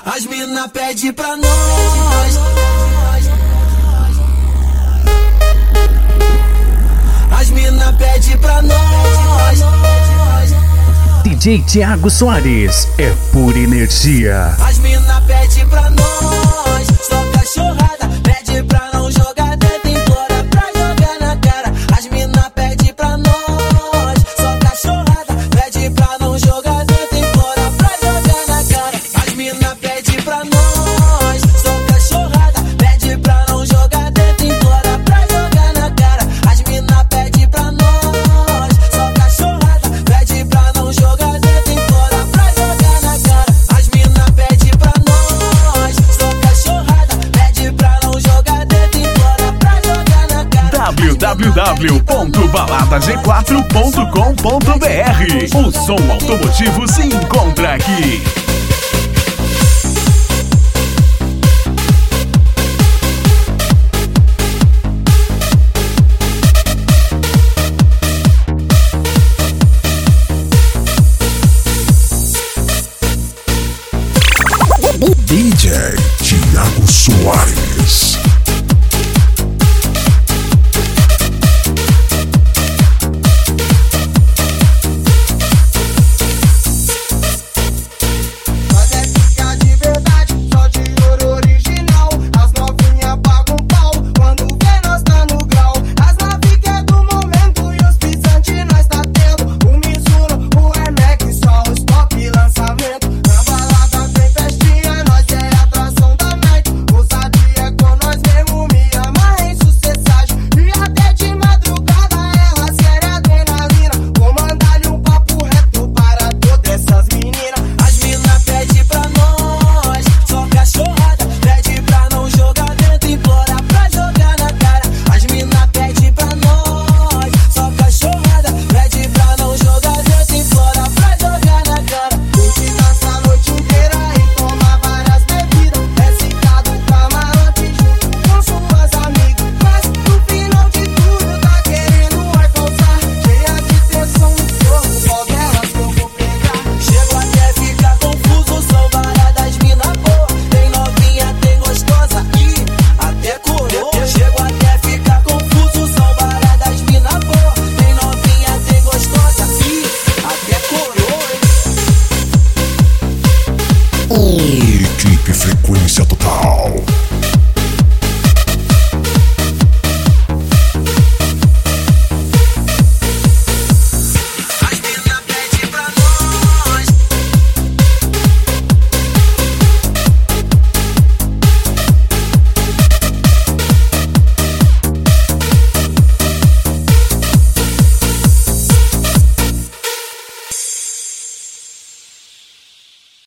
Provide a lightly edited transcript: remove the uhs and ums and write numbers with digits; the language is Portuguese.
As mina pede pra nós. As mina pede pra nós. DJ Thiago Soares é pura energia. As mina pede pra nós. Só cachorrada, pede pra não jogar dentro, implora pra jogar na cara. As mina pede pra nós. Só cachorrada, pede pra não jogar dentro, implora pra jogar na cara. As mina pede pra nós. Só cachorrada, pede pra não jogar dentro, implora pra jogar na cara. As mina pede pra nós. Só cachorrada, pede pra não jogar dentro, implora pra jogar na cara. As mina pede pra nós. Só cachorrada, pede pra não jogar dentro, implora pra jogar na cara. www.baladag4.com.br. O som automotivo se encontra aqui. DJ Thiago Soares. Nós é fica de verdade, só de ouro original. As novinhas pagam um pau, quando vê nós tá no grau. As novinhas que é do momento e os pisantes nós tá tendo. O Mizuno, o Air Max, só os top lançamento. Na balada tem festinha, nós é atração da night. Ousadia é com nós mesmo, me amarra em sucessagem. E até de madrugada ela séria adrenalina. Vou mandar-lhe um papo reto para todas essas meninas. As mina pede pra nós. Só cachorrada, pede pra não jogar dentro, implora pra jogar na cara. As mina pede pra nós. Só cachorrada, pede pra não jogar dentro, implora pra jogar na cara. Curte dança a noite inteira e toma várias bebidas. É citado camarote junto com suas amigas. Mas no final de tudo tá querendo alcançar. Cheia de tensão no corpo, qual delas que eu vou pegar? Chego até ficar confuso, são várias mina boa. Tem novinha, tem gostosa e até coroa. Chego até ficar confuso, são várias mina boa. Tem novinha, tem gostosa e até coroa. Equipe Frequência Total.